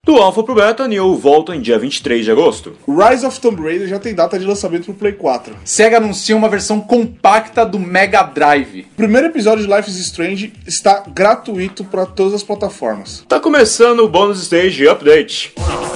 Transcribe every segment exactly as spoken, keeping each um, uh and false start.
Do Alpha pro Beta, Nioh volta em dia vinte e três de agosto. Rise of Tomb Raider já tem data de lançamento pro Play quatro. Sega anuncia uma versão compacta do Mega Drive. O primeiro episódio de Life is Strange está gratuito para todas as plataformas. Tá começando o Bonus Stage Update.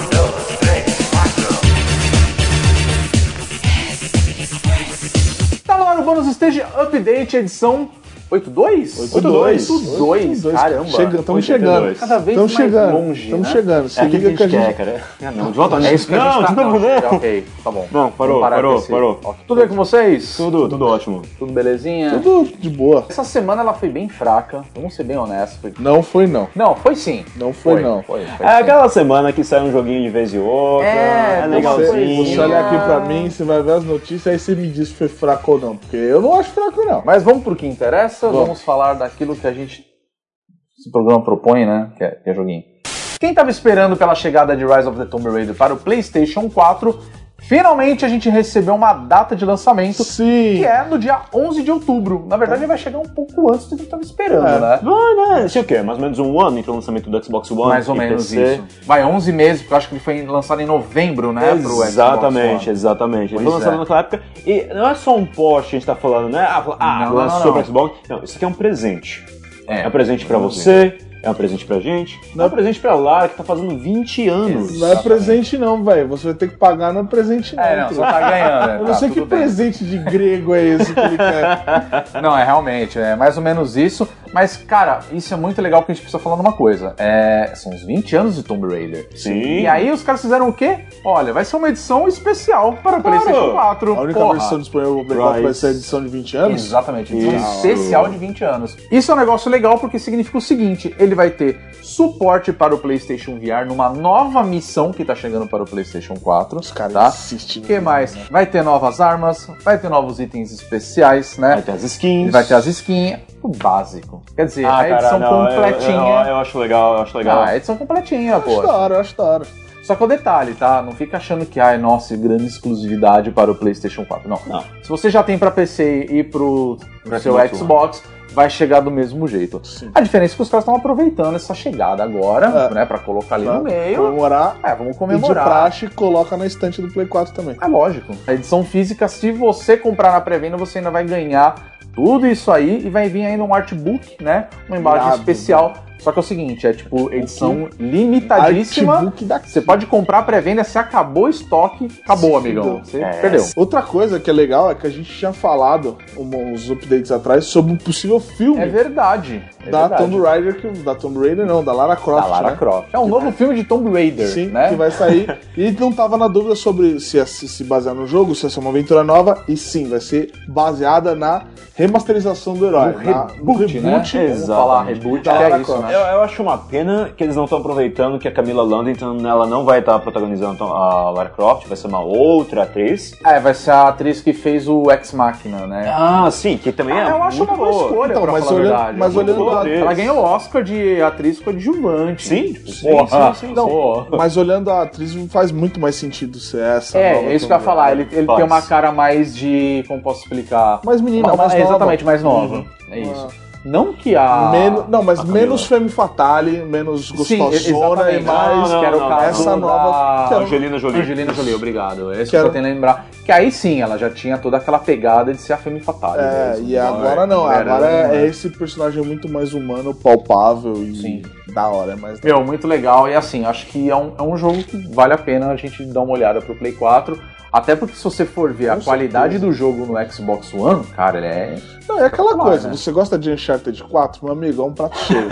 Tá lá no Bonus Stage Update, edição oitenta e dois? oitenta e dois. oitenta e dois, caramba. Chega, estamos chegando. Cada vez Estamos mais chegando. longe, Estamos né? chegando. Se É liga que que a gente... quer, cara. Não, de volta É isso que a não, gente tá... de novo não. Ok, tá bom. Não, parou, Vamos parar parou, com esse- parou. Ok. Tudo bem com vocês? Tudo, tudo ótimo. Tudo belezinha? Tudo de boa. Essa semana ela foi bem fraca, vamos ser bem honestos. Foi... Não foi não. Não, foi sim. Não foi, não. Foi, foi É sim. aquela semana que sai um joguinho de vez em outra, É, é tem uma legalzinho. coisinha. Você olhar aqui pra mim, você vai ver as notícias, aí você me diz se foi fraco ou não. Porque eu não acho fraco, não. Mas vamos pro que interessa, Vamos. vamos falar daquilo que a gente, esse programa propõe, né, que é, que é joguinho. Quem tava esperando pela chegada de Rise of the Tomb Raider para o PlayStation quatro, finalmente a gente recebeu uma data de lançamento, Sim. que é no dia onze de outubro. Na verdade, ele vai chegar um pouco antes do que a gente tava esperando, É. né? Vai, né? Sei o quê? Mais ou menos um ano entre o lançamento do Xbox One Mais ou e menos P C. isso. Vai, onze meses, porque eu acho que ele foi lançado em novembro, né, pro Xbox Exatamente, One. exatamente. Ele Pois foi lançado é. naquela época. E não é só um post que a gente tá falando, né? Ah, ah Não, não, lançou não, pro não. Xbox. Não, isso aqui é um presente. É. É um presente pra você, é um presente pra gente, é um presente pra Lara, que tá fazendo vinte anos. Não é presente não, velho. Você vai ter que pagar, não é presente não. É, não, filho. você tá ganhando, né? Eu não Tá, sei que tudo bem. presente de grego é esse que ele quer. Não, é realmente, é mais ou menos isso. Mas, cara, isso é muito legal porque a gente precisa falar numa coisa. É, são os vinte anos de Tomb Raider. Sim. E aí os caras fizeram o quê? Olha, vai ser uma edição especial para o Claro. PlayStation quatro. A única Porra. versão disponível pro Play quatro vai Rise. ser a edição de vinte anos? Exatamente, edição Isso. especial de vinte anos. Isso é um negócio legal porque significa o seguinte, ele vai ter suporte para o PlayStation V R numa nova missão que tá chegando para o PlayStation quatro. Os caras tá? insistem. O que mais? Vai ter novas armas, vai ter novos itens especiais, né? Vai ter as skins. Vai ter as skins, o básico. Quer dizer, Ah, a edição cara, não, eu- completinha. Eu, eu acho legal, eu acho legal. Ah, a edição completinha, Acho pô. da hora, acho da hora. Só que o detalhe, tá? Não fica achando que, ai, nossa, grande exclusividade para o PlayStation quatro. Não. Não. Se você já tem pra P C e pro, pro seu Xbox Xbox, vai chegar do mesmo jeito. Sim. A diferença é que os caras estão aproveitando essa chegada agora, É. né? Pra colocar ali no Pra meio. Comemorar. É, vamos E de comemorar. praxe, coloca na estante do Play quatro também. É lógico. A edição física, se você comprar na pré-venda, você ainda vai ganhar tudo isso aí e vai vir ainda um artbook, né? Uma embalagem Irado, especial. Só que é o seguinte, é tipo edição limitadíssima. Artbook daqui. Você pode comprar pré-venda, se acabou o estoque, acabou, Sim, amigão. Você é. perdeu. Outra coisa que é legal é que a gente tinha falado uns updates atrás sobre um possível filme É verdade. É da verdade. Tomb Raider, que, da Tomb Raider não, da Lara Croft, Da Lara né? Croft. É um novo filme de Tomb Raider, Sim, né? que vai sair. E ele não tava na dúvida sobre se ia se se basear no jogo, se ia ser uma aventura nova. E sim, vai ser baseada na remasterização do herói. No na- reboot, né? Vamos Exatamente. falar reboot, que Da é Lara isso, Croft. né? Eu, eu acho uma pena que eles não estão aproveitando que a Camila Landington ela não vai estar protagonizando a Lara Croft, vai ser uma outra atriz. É, vai ser a atriz que fez o Ex Machina, né? Ah, sim, que também é Ah, eu acho muito uma boa boa. escolha, Então, pra mas falar olhando- a verdade. mas Muito olhando boa da- atriz. Ela ganhou o Oscar de atriz coadjuvante. Sim, Tipo, sim, porra, sim, sim, não, sim. porra. Mas olhando a atriz, faz muito mais sentido ser essa. É, nova é isso que eu ia Tomb falar. Raider. Ele, ele Faz. tem uma cara mais de. Como posso explicar? Mais menina, Uma- mais é, nova. exatamente, mais nova. Uhum. É isso. Não que a. Menos, não, mas a Camila. menos femme fatale, menos Sim, gostosona e exatamente. mais. Não, não, que era o não, caso essa da... nova- que era- Angelina Jolie. Angelina Jolie, obrigado. Esse que Que eu era- tenho que lembrar. Que aí sim, ela já tinha toda aquela pegada de ser a femme fatale. É, mesmo. e agora não, Era, agora é, né? é esse personagem muito mais humano, palpável e Sim. da hora, é mais Meu, muito legal. E assim, acho que é um, é um jogo que vale a pena a gente dar uma olhada pro Play quatro. Até porque se você for ver a Com qualidade certeza. do jogo no Xbox One, cara, ele é... Não, é aquela Claro, coisa, né? você gosta de Uncharted quatro, meu amigo, é um prato cheio.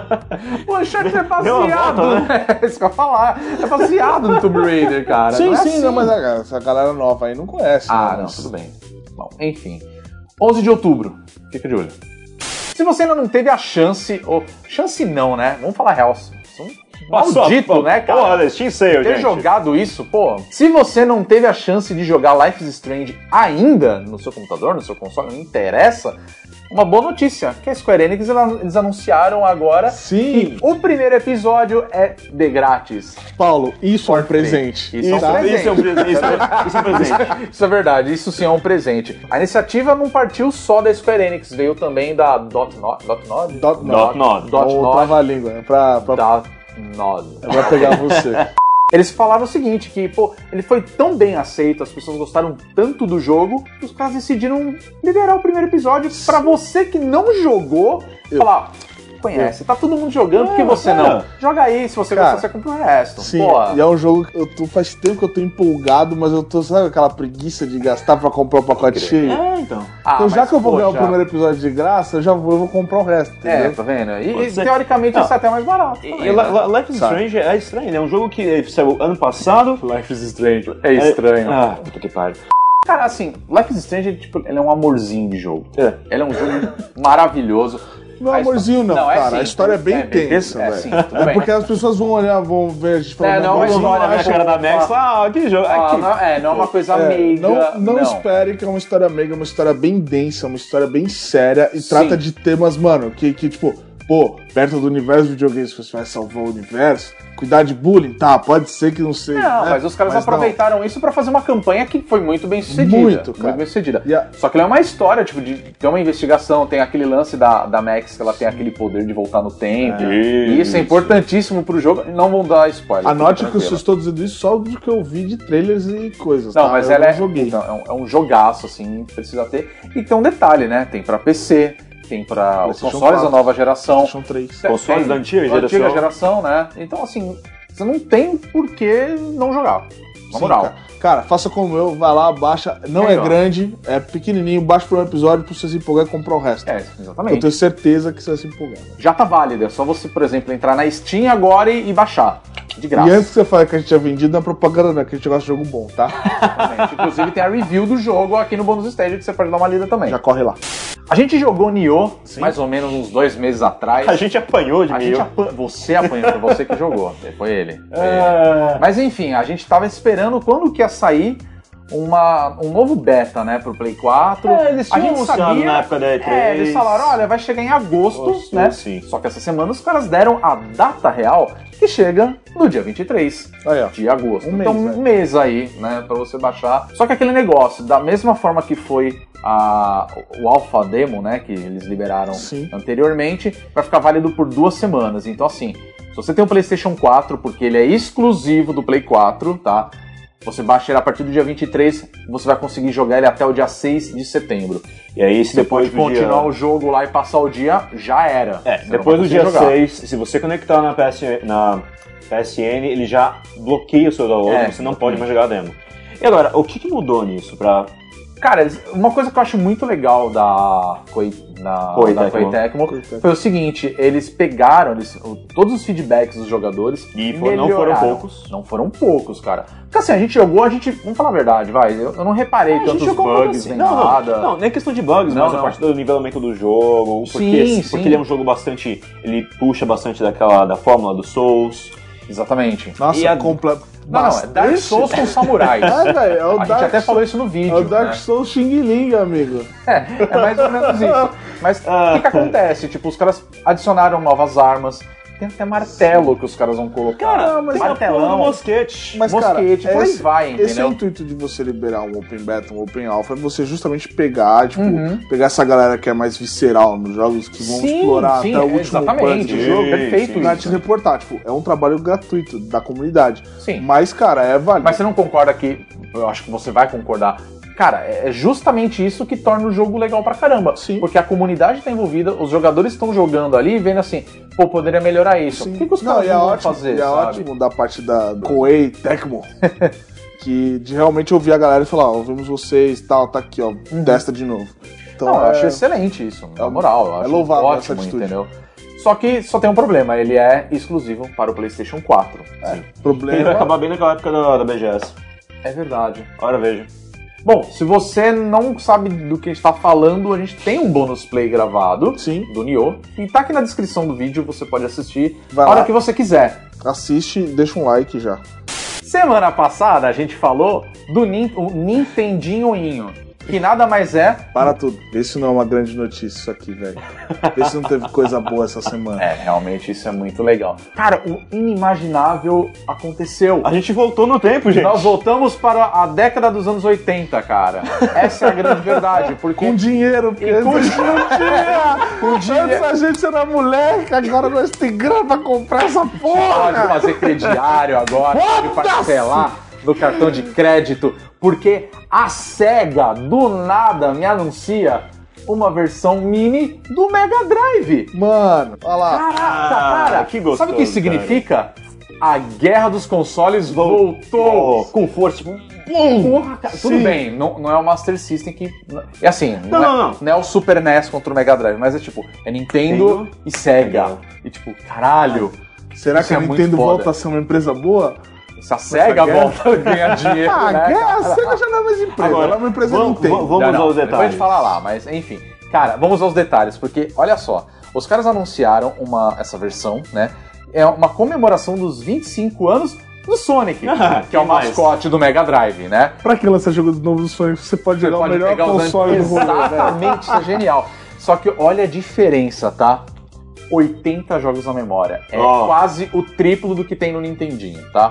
O Uncharted é Deu uma baseado, volta, né? Isso que eu ia falar. É baseado no Tomb Raider, cara. sim, não é sim, assim. não, mas a- essa galera nova aí não conhece. Ah, né, não, mas- tudo bem. Bom, enfim. onze de outubro. Fica de olho. Se você ainda não teve a chance, ou... Chance não, né? Vamos falar real. São Passou, maldito, pô, né, cara? Porra, Steam Sale, Ter gente. jogado isso, pô. Se você não teve a chance de jogar Life is Strange ainda no seu computador, no seu console, não interessa. Uma boa notícia, que a Square Enix eles anunciaram agora Sim. que o primeiro episódio é de grátis. Paulo, isso é um presente. Isso é um tá? presente. Isso é um presente. Isso é, isso é um presente. Isso é verdade, isso sim é um presente. A iniciativa não partiu só da Square Enix, veio também da Dotnod, Dotnod? Dot Dot Nod. Dot Ou Nod, trava-língua, né? Pra, pra da Nod. Vai pegar você. Eles falaram o seguinte, que, pô, ele foi tão bem aceito, as pessoas gostaram tanto do jogo, que os caras decidiram liberar o primeiro episódio pra você que não jogou, Eu. falar, conhece, tá todo mundo jogando, por que você é. não? Joga aí, se você Cara, gostar, você compra o resto. Sim, Pô, e é um jogo que eu tô, faz tempo que eu tô empolgado, mas eu tô, sabe aquela preguiça de gastar pra comprar o pacote cheio? É, então. ah, Então já mas, que eu vou pô, ganhar o já- primeiro episódio de graça, eu já vou, eu vou comprar o resto, É, entendeu? tá vendo? E, Pode e ser. teoricamente Não. isso é até mais barato. E, também, e né? Li- Life is Sabe. Strange é estranho, né? É um jogo que saiu ano passado. Life is Strange. É estranho. Ah, puta que pariu. Cara, assim, Life is Strange, tipo, ele é um amorzinho de jogo. É. Ele é um jogo maravilhoso. Não é A amorzinho não, histó- é cara, sim, a história é bem é bem- tensa, é velho. sim, tudo É bem. porque as pessoas vão olhar, vão ver a gente falando É, não, mas amorzinho, olha a minha acham- cara da Max, ah, que jogo. Ah, Aqui. não, é, não é uma coisa É, meiga. não, não, espere que é uma história meiga, é uma história bem densa, uma história bem séria e Sim. trata de temas, mano, que, que tipo, pô, perto do universo de videogames você vai salvar o universo, cuidar de bullying, tá, pode ser que não seja, Não, né? mas os caras Mas não. aproveitaram isso pra fazer uma campanha que foi muito bem sucedida. Muito, cara. bem sucedida. E a- Só que ele é uma história, tipo, de ter uma investigação, tem aquele lance da, da Max, que ela tem aquele poder de voltar no tempo. É. E isso é importantíssimo pro jogo. Não vão dar spoiler. Anote fica que eu tranquilo. estou dizendo isso só do que eu vi de trailers e coisas, Não, tá? mas eu ela não é, joguei. então, é, um, é um jogaço, assim, precisa ter. E tem um detalhe, né? Tem pra P C, tem pra os PlayStation consoles da quatro, nova geração. PlayStation três. Consoles Tem, da antiga da geração. antiga geração, né? Então, assim, você não tem por que não jogar. Na Sim, moral. cara. Cara, faça como eu, vai lá, baixa. Não Aí, é ó. grande, é pequenininho, baixa o primeiro episódio pra você se empolgar e comprar o resto. É, Eu exatamente. tenho certeza que você vai se empolgar. Já tá válido. É só você, por exemplo, entrar na Steam agora e, e baixar. De graça. E antes que você fale que a gente tinha vendido, não é propaganda, não, que a gente gosta de jogo bom, tá? Exatamente. Inclusive tem a review do jogo aqui no Bônus Stage que você pode dar uma lida também. Já corre lá. A gente jogou Nioh mais ou menos uns dois meses atrás. A gente apanhou de A mim. gente apa- Você apanhou, foi você que jogou. Foi ele. Foi ele. É. Mas enfim, a gente tava esperando quando que ia sair uma, um novo beta, né, pro Play quatro. É, eles a tinham gente anunciado sabia, na época da E três. É, eles falaram, olha, vai chegar em agosto, Agosto, né? sim. Só que essa semana os caras deram a data real que chega no dia vinte e três Aí, ó. de agosto. Um então, mês, um né? mês aí, né, pra você baixar. Só que aquele negócio, da mesma forma que foi a, o Alpha Demo, né, que eles liberaram Sim. anteriormente, vai ficar válido por duas semanas. Então, assim, se você tem o PlayStation quatro, porque ele é exclusivo do Play quatro, tá? Você baixa ele a partir do dia vinte e três, você vai conseguir jogar ele até o dia seis de setembro. E aí, se Você depois pode do continuar dia... o jogo lá e passar o dia, já era. É, Você não depois vai do conseguir dia jogar. seis, se você conectar na, P S, na P S N, ele já bloqueia o seu download, É, você não pode mais jogar a demo. E agora, o que, que mudou nisso pra... Cara, eles- uma coisa que eu acho muito legal da Koei, da, Koei da Tecmo. Koei Tecmo Koei Tecmo. foi o seguinte, eles pegaram eles- o- todos os feedbacks dos jogadores E for- não foram melhoraram. poucos. Não foram poucos, cara. Porque assim, a gente jogou, a gente... Vamos falar a verdade, vai. Eu, eu não reparei A gente tantos jogou bugs, assim. nem não, nada. Não, não, nem questão de bugs, Não, mas não. a parte do nivelamento do jogo, porque, Sim, porque sim. ele é um jogo bastante... Ele puxa bastante daquela, da fórmula do Souls. Exatamente. Nossa, E a- completo. Não, não, é Dark Souls com samurais. É, velho, é o A gente Dark até falou Souls- isso no É vídeo. o Dark né? Souls Xing Ling, amigo. É, é mais ou menos isso. Mas o que, que acontece? Tipo, os caras adicionaram novas armas. Tem até martelo que os caras vão colocar. Cara, mas tem a porra do martelão, mosquete. Mas, cara, mosquete, por aí esse, vai, esse é entendeu? o intuito de você liberar um Open Beta, um Open Alpha, é você justamente pegar, tipo, Uhum. pegar essa galera que é mais visceral nos jogos, que vão Sim, explorar sim, até o último exatamente. punch do jogo, Sim, Perfeito sim. pra isso. te reportar. Tipo, é um trabalho gratuito da comunidade. Sim. Mas, cara, é válido. Mas você não concorda que... Eu acho que você vai concordar. Cara, é justamente isso que torna o jogo legal pra caramba. Sim. Porque a comunidade tá envolvida, os jogadores estão jogando ali e vendo assim, pô, poderia melhorar isso. Sim. O que, que os Não, caras e é não vão ótimo, fazer, e é sabe? ótimo da parte da do Koei Tecmo, que de realmente ouvir a galera e falar, ó, ouvimos vocês, tal, tá aqui, ó, testa de novo. Então, Não, eu é- acho excelente isso, na é- moral. Eu é acho louvável essa ótimo, atitude. entendeu? Só que só tem um problema, ele é exclusivo para o PlayStation quatro. é, Ele vai problema. acabar bem naquela época da, da B G S. É verdade. Ora, veja. Bom, se você não sabe do que a gente tá falando, a gente tem um bônus play gravado Sim. do Nioh. E tá aqui na descrição do vídeo, você pode assistir Vai a hora lá. que você quiser. Assiste, deixa um like já. Semana passada a gente falou do Nin o Nintendinhoinho. que nada mais é... Para tudo. Vê se não é uma grande notícia isso aqui, velho. Vê se não teve coisa boa essa semana. É, realmente isso é muito legal. Cara, o inimaginável aconteceu. A gente voltou no tempo, gente. Nós voltamos para a década dos anos oitenta, cara. Essa é a grande verdade. Porque... Com dinheiro, porque E com antes não tinha. Com dinheiro. Antes a gente era moleque, agora nós temos grana pra comprar essa Pode porra. fazer crediário agora, pode parcelar no cartão de crédito, porque a SEGA do nada me anuncia uma versão mini do Mega Drive. Mano, olha lá. Caraca, Ah, cara, que gostoso, sabe o que isso significa? A guerra dos consoles voltou. Com força. Tipo, Porra, cara, tudo Sim. bem, não, não é o Master System que... É assim, não, Não, é, não, não. não é o Super N E S contra o Mega Drive, mas é tipo, é Nintendo Nintendo. e SEGA. Legal. E tipo, caralho, Será Isso que a é muito Nintendo foda. volta a ser uma empresa boa? se a SEGA guerra- volta a ganhar dinheiro, Ah, né, guerra, cara? a SEGA já não é mais empresa, Agora, ela é uma empresa vamos- Nintendo. vamos- Não, não, aos depois a detalhes. gente fala lá, mas enfim. Cara, vamos aos detalhes, porque olha só, os caras anunciaram uma, essa versão, né? É uma comemoração dos vinte e cinco anos do Sonic, Ah, que é o que mais? mascote do Mega Drive, né? Pra que lançar jogo novo do Sonic? Você pode jogar Pode o melhor pegar os console do antigos. rolê, velho. Exatamente, isso é genial. Só que olha a diferença, tá? oitenta jogos na memória. É Ó. quase o triplo do que tem no Nintendinho, tá?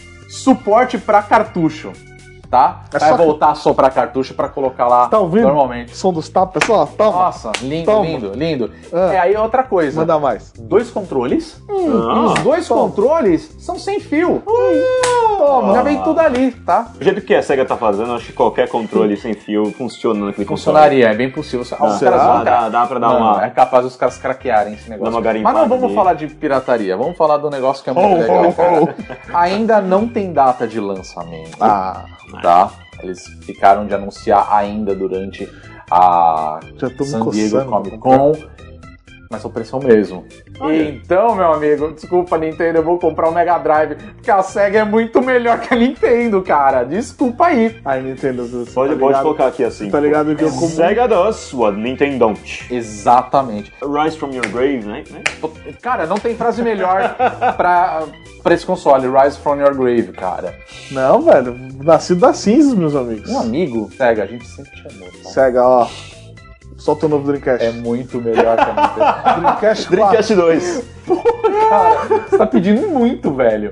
Suporte pra cartucho, tá? É Vai só que- voltar só pra cartucho pra colocar lá Tá ouvindo? normalmente. Som dos tapas, pessoal? Toma. Nossa, lindo, Toma. lindo, lindo. Ah. É aí outra coisa. Manda mais. Dois controles. Ah. E os dois toma. controles são sem fio. Toma. Já vem tudo ali, tá? Do jeito que a SEGA tá fazendo, acho que qualquer controle sem fio funciona naquele console. Funcionaria, é bem possível. Ah, os Será? caras vão Dá, dá pra dar Não, uma... é capaz dos caras craquearem esse negócio. Dá uma Mas garimpada não vamos ali. falar de pirataria, vamos falar do negócio que é muito Oh, legal, oh, cara. Ainda não tem data de lançamento, Ah, tá? Eles ficaram de anunciar ainda durante a já tô me San Diego coçando. Comic Con, mas o preço é o mesmo. Então, meu amigo, desculpa, Nintendo, eu vou comprar o Mega Drive, porque a SEGA é muito melhor que a Nintendo, cara. Desculpa aí. Ai, Nintendo, você Pode, tá pode ligado? colocar aqui assim. Tá ligado que eu como... SEGA does what Nintendo don't. Exatamente. Rise from your grave, né? Cara, não tem frase melhor pra, pra esse console, Rise from Your Grave, cara. Não, velho. Nascido das cinzas, meus amigos. Um amigo, SEGA, a gente sempre chamou, tá? Sega, ó. Solta o novo Dreamcast. É muito melhor que a Nintendo. Dreamcast quatro. Dreamcast dois. Cara, você tá pedindo muito, velho.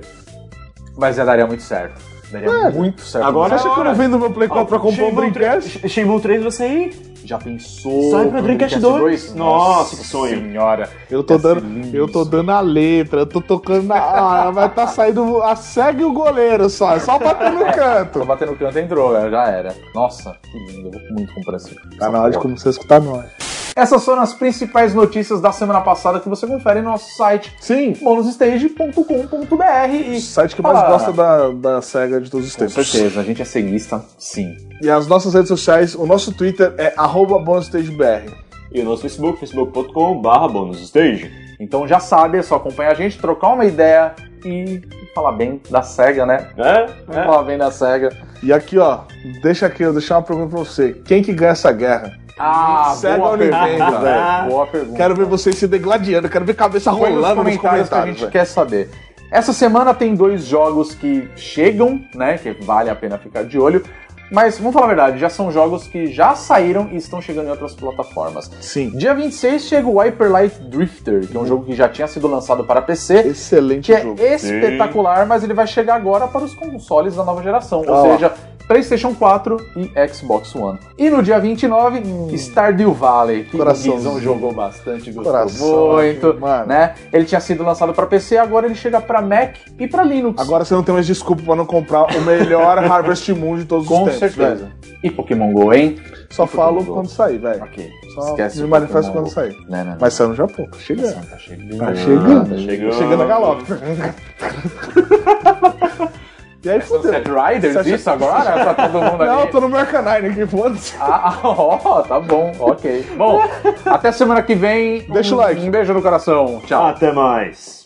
Mas já daria muito certo. Daria É. muito certo. Agora Você acha que eu não vendo meu Play quatro pra comprar um Shenmue Dreamcast? três- Shenmue três vai sair. Já pensou? Sai pra no Dreamcast dois? Nossa, que sonho. Senhora. Eu tô, Ia ser dando, lindo eu tô isso. dando a letra, eu tô tocando na. Ah, vai tá saindo a SEGA e o goleiro só. É só bater no Tô canto. batendo no canto, entrou, velho, já era. Nossa, que lindo. Eu vou muito comprar esse. Tá na hora de começar a escutar nós. Essas foram as principais notícias da semana passada que você confere no nosso site Sim. bônus stage ponto com ponto b r e O site que mais Fala. gosta da, da SEGA de todos os Com tempos. certeza, a gente é ceguista, sim. E as nossas redes sociais, o nosso Twitter é arroba bonusstagebr. E o nosso Facebook, facebook ponto com barra bonusstage. Então já sabe, é só acompanhar a gente, trocar uma ideia e falar bem da SEGA, né? É? É. Falar bem da SEGA. E aqui, ó, deixa aqui, eu vou deixar uma pergunta pra você. Quem que ganha essa guerra? Ah, SEGA boa ou pergunta, Nintendo, velho. Boa pergunta. Quero ver vocês se degladiando, quero ver cabeça Põe nos rolando comentários que a gente velho. quer saber. Essa semana tem dois jogos que chegam, né? Que vale a pena ficar de olho. Mas, vamos falar a verdade, já são jogos que já saíram e estão chegando em outras plataformas. Sim. Dia vinte e seis chega o Hyper Light Drifter, que é um jogo que já tinha sido lançado para P C, Excelente que é jogo. espetacular, mas ele vai chegar agora para os consoles da nova geração, ou Ó. seja, PlayStation quatro e Xbox One. E no dia vinte e nove, Stardew Valley, que o Coraçãozinho. Guizão jogou bastante, gostou Coração, muito, mano. né? Ele tinha sido lançado para P C, agora ele chega para Mac e para Linux. Agora você não tem mais desculpa pra não comprar o melhor Harvest Moon de todos com os tempos, certeza. velho. E Pokémon Go, hein? Só E falo Pokémon Go. quando sair, velho. Ok. Só Esquece me o manifesto Pokémon quando Go. sair. Não, não, não. Mas saiu no Japão, tá chegando. Tá chegando. Tá chegando. Tá chegando. Chegando a galope. E aí, fudeu. Sunset Riders, Sunset- isso agora? Pra todo mundo ali? Não, eu tô no meu Arcanine aqui, foda-se. Ah, ó, tá bom, ok. Bom, até semana que vem. Deixa o Um- like. Um beijo no coração. Tchau. Até mais.